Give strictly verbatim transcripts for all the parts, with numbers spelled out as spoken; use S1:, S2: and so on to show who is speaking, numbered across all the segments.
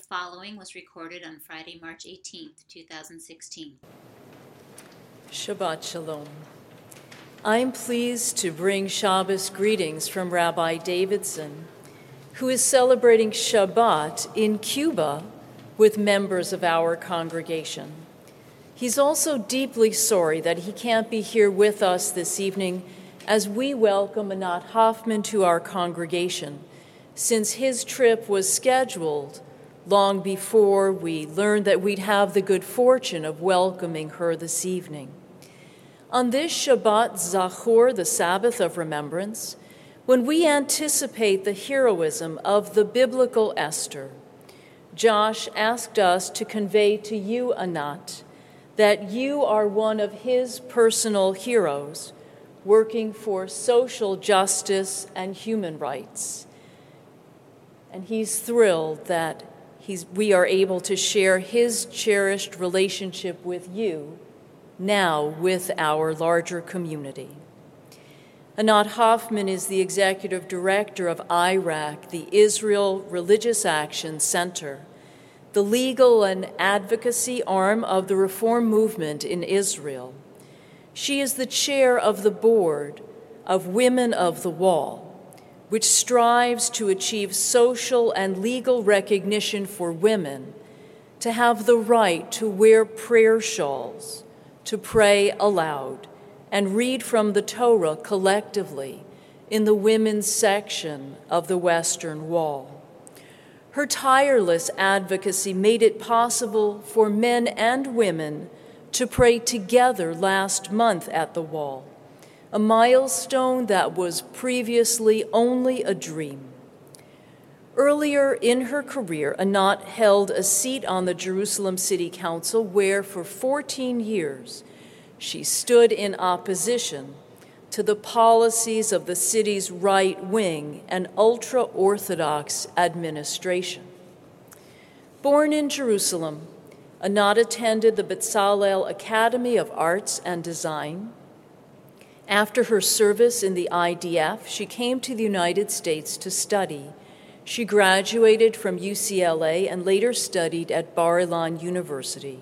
S1: following was recorded on Friday, March eighteenth, two thousand sixteen.
S2: Shabbat Shalom. I'm pleased to bring Shabbos greetings from Rabbi Davidson, who is celebrating Shabbat in Cuba with members of our congregation. He's also deeply sorry that he can't be here with us this evening as we welcome Anat Hoffman to our congregation, since his trip was scheduled long before we learned that we'd have the good fortune of welcoming her this evening. On this Shabbat Zachor, the Sabbath of Remembrance, when we anticipate the heroism of the biblical Esther, Josh asked us to convey to you, Anat, that you are one of his personal heroes, working for social justice and human rights. And he's thrilled that he's, we are able to share his cherished relationship with you, now with our larger community. Anat Hoffman is the executive director of I R A C, the Israel Religious Action Center, the legal and advocacy arm of the Reform movement in Israel. She is the chair of the board of Women of the Wall, which strives to achieve social and legal recognition for women to have the right to wear prayer shawls, to pray aloud, and read from the Torah collectively in the women's section of the Western Wall. Her tireless advocacy made it possible for men and women to pray together last month at the Wall, a milestone that was previously only a dream. Earlier in her career, Anat held a seat on the Jerusalem City Council where for fourteen years she stood in opposition to the policies of the city's right-wing and ultra-Orthodox administration. Born in Jerusalem, Anat attended the Bezalel Academy of Arts and Design. After her service in the I D F, she came to the United States to study. She graduated from U C L A and later studied at Bar-Ilan University.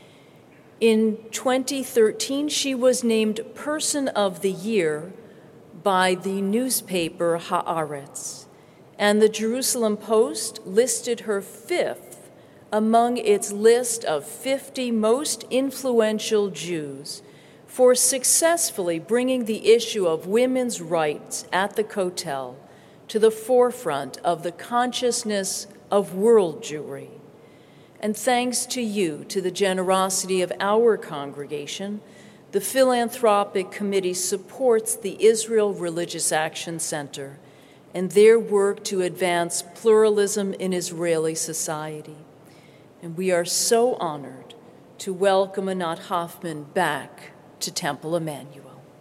S2: In twenty thirteen, she was named Person of the Year by the newspaper Haaretz, and the Jerusalem Post listed her fifth among its list of fifty most influential Jews for successfully bringing the issue of women's rights at the Kotel to the forefront of the consciousness of world Jewry. And thanks to you, to the generosity of our congregation, the Philanthropic Committee supports the Israel Religious Action Center and their work to advance pluralism in Israeli society. And we are so honored to welcome Anat Hoffman back to Temple Emmanuel.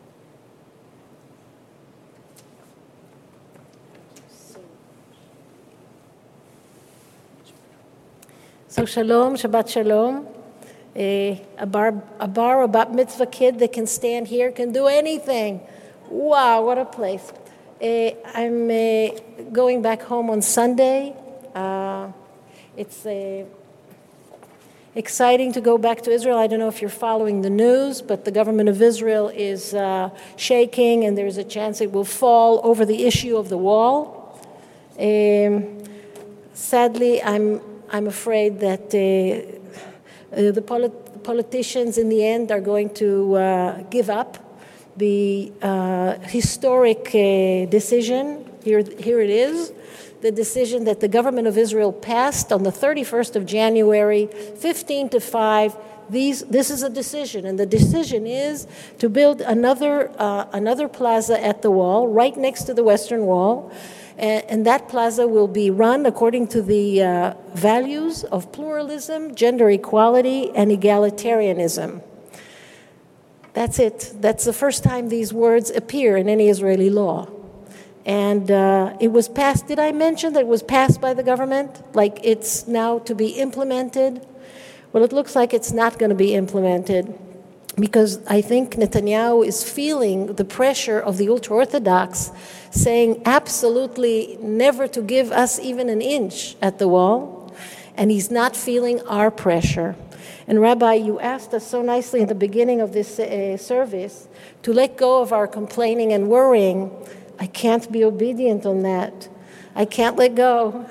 S3: So shalom, Shabbat shalom. A, a, bar, a bar, a bat mitzvah kid that can stand here, can do anything. Wow, what a place. Uh, I'm uh, going back home on Sunday. Uh, it's uh, exciting to go back to Israel. I don't know if you're following the news, but the government of Israel is uh, shaking, and there's a chance it will fall over the issue of the wall. Um, sadly, I'm I'm afraid that uh, uh, the polit- politicians in the end are going to uh, give up the uh, historic uh, decision. Here, here it is, the decision that the government of Israel passed on the thirty-first of January, fifteen to five. These, this is a decision, and the decision is to build another, uh, another plaza at the wall, right next to the Western Wall. And that plaza will be run according to the uh, values of pluralism, gender equality, and egalitarianism. That's it. That's the first time these words appear in any Israeli law. And uh, it was passed, did I mention that it was passed by the government? Like it's now to be implemented? Well, it looks like it's not going to be implemented, because I think Netanyahu is feeling the pressure of the ultra-Orthodox saying absolutely never to give us even an inch at the wall. and he's not feeling our pressure. And Rabbi, you asked us so nicely in the beginning of this uh, service to let go of our complaining and worrying. I can't be obedient on that. I can't let go.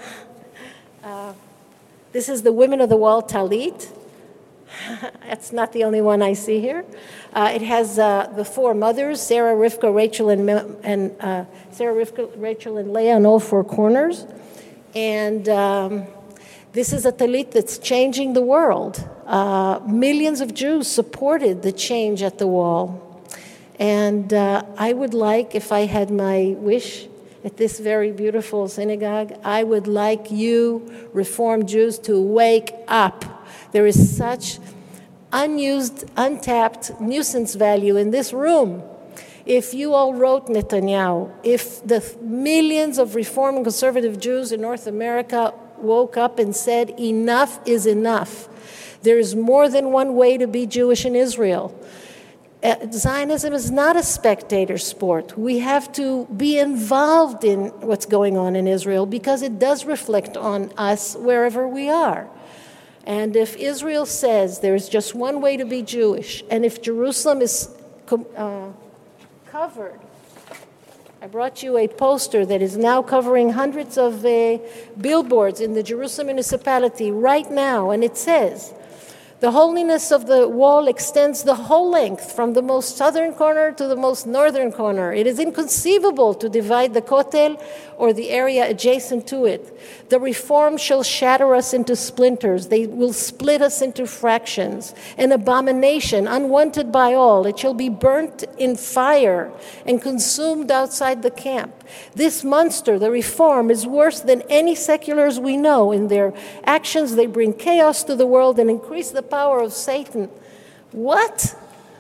S3: Uh, this is the Women of the Wall Talit. That's not the only one I see here. Uh, it has uh, the four mothers, Sarah, Rivka, Rachel, and, and uh, Sarah, Rivka, Rachel, and Leah on all four corners. And um, this is a talit that's changing the world. Uh, millions of Jews supported the change at the wall. And uh, I would like, if I had my wish at this very beautiful synagogue, I would like you, Reformed Jews, to wake up. There is such unused, untapped nuisance value in this room. If you all wrote Netanyahu, if the millions of Reform and conservative Jews in North America woke up and said, enough is enough. There is more than one way to be Jewish in Israel. Uh, Zionism is not a spectator sport. We have to be involved in what's going on in Israel because it does reflect on us wherever we are. And if Israel says there is just one way to be Jewish, and if Jerusalem is uh, covered, I brought you a poster that is now covering hundreds of uh, billboards in the Jerusalem municipality right now, and it says, the holiness of the wall extends the whole length from the most southern corner to the most northern corner. It is inconceivable to divide the Kotel or the area adjacent to it. The reform shall shatter us into splinters. They will split us into fractions. An abomination, unwanted by all. It shall be burnt in fire and consumed outside the camp. This monster, the reform, is worse than any seculars we know. In their actions, they bring chaos to the world and increase the power of Satan. What?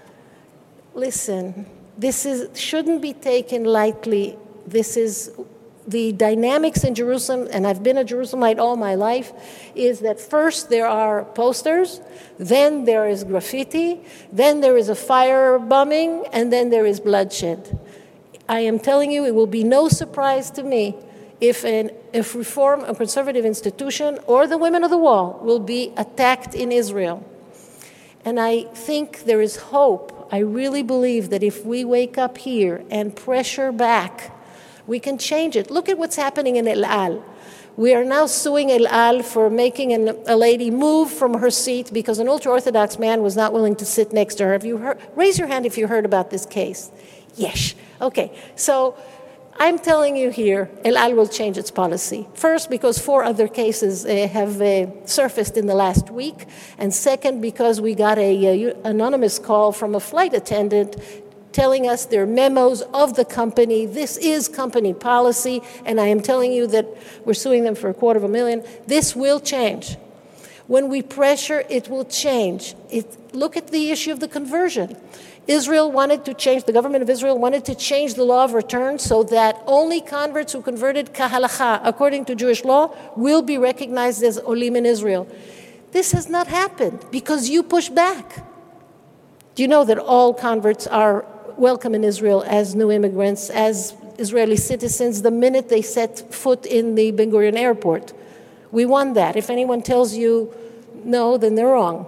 S3: Listen, this is shouldn't be taken lightly. This is the dynamics in Jerusalem, and I've been a Jerusalemite all my life, is that first there are posters, then there is graffiti, then there is a fire bombing, and then there is bloodshed. I am telling you, it will be no surprise to me if an if reform, a conservative institution, or the Women of the Wall will be attacked in Israel. And I think there is hope. I really believe that if we wake up here and pressure back, we can change it. Look at what's happening in El Al. We are now suing El Al for making an, a lady move from her seat because an ultra-Orthodox man was not willing to sit next to her. Have you heard? Raise your hand if you heard about this case. Yes. Okay. So I'm telling you here, El Al will change its policy. First, because four other cases uh, have uh, surfaced in the last week. And second, because we got an anonymous call from a flight attendant telling us their memos of the company. This is company policy, and I am telling you that we're suing them for a quarter of a million. This will change. When we pressure, it will change. It, look at the issue of the conversion. Israel wanted to change, the government of Israel wanted to change the law of return so that only converts who converted kahalacha, according to Jewish law, will be recognized as olim in Israel. This has not happened because you push back. Do you know that all converts are welcome in Israel as new immigrants, as Israeli citizens, the minute they set foot in the Ben Gurion airport? We won that. If anyone tells you no, then they're wrong.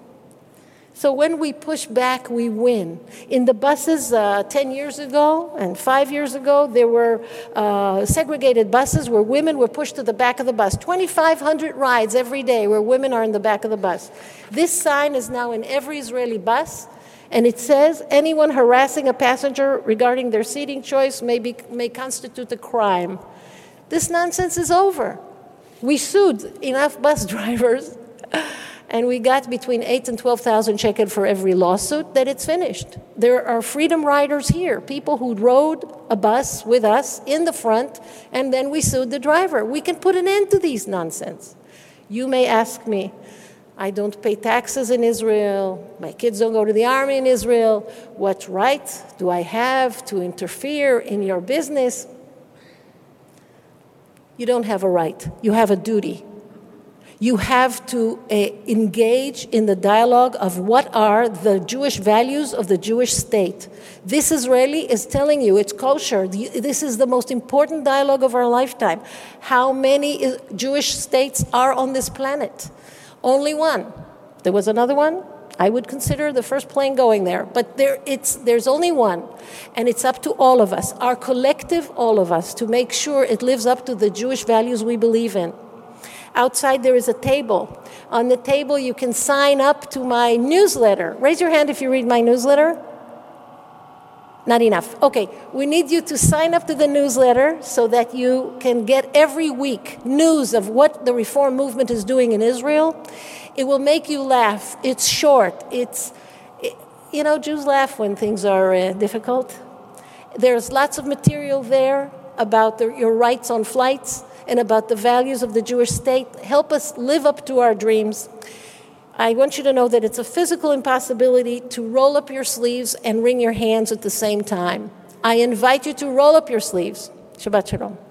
S3: So when we push back, we win. In the buses uh, ten years ago and five years ago, there were uh, segregated buses where women were pushed to the back of the bus. twenty-five hundred rides every day where women are in the back of the bus. This sign is now in every Israeli bus, and it says anyone harassing a passenger regarding their seating choice may, be, may constitute a crime. This nonsense is over. We sued enough bus drivers, and we got between eight and twelve thousand shekel for every lawsuit that it's finished. There are freedom riders here, people who rode a bus with us in the front, and then we sued the driver. We can put an end to these nonsense. You may ask me, I don't pay taxes in Israel, my kids don't go to the army in Israel, what right do I have to interfere in your business? You don't have a right, you have a duty. You have to uh, engage in the dialogue of what are the Jewish values of the Jewish state. This Israeli is telling you it's kosher. This is the most important dialogue of our lifetime. How many Jewish states are on this planet? Only one. There was another one. I would consider the first plane going there. But there, it's, there's only one. And it's up to all of us, our collective all of us, to make sure it lives up to the Jewish values we believe in. Outside there is a table. On the table you can sign up to my newsletter. Raise your hand if you read my newsletter. Not enough. Okay, we need you to sign up to the newsletter so that you can get every week news of what the reform movement is doing in Israel. It will make you laugh. It's short. It's, it, you know, Jews laugh when things are uh, difficult. There's lots of material there about the, your rights on flights and about the values of the Jewish state. Help us live up to our dreams. I want you to know that it's a physical impossibility to roll up your sleeves and wring your hands at the same time. I invite you to roll up your sleeves. Shabbat Shalom.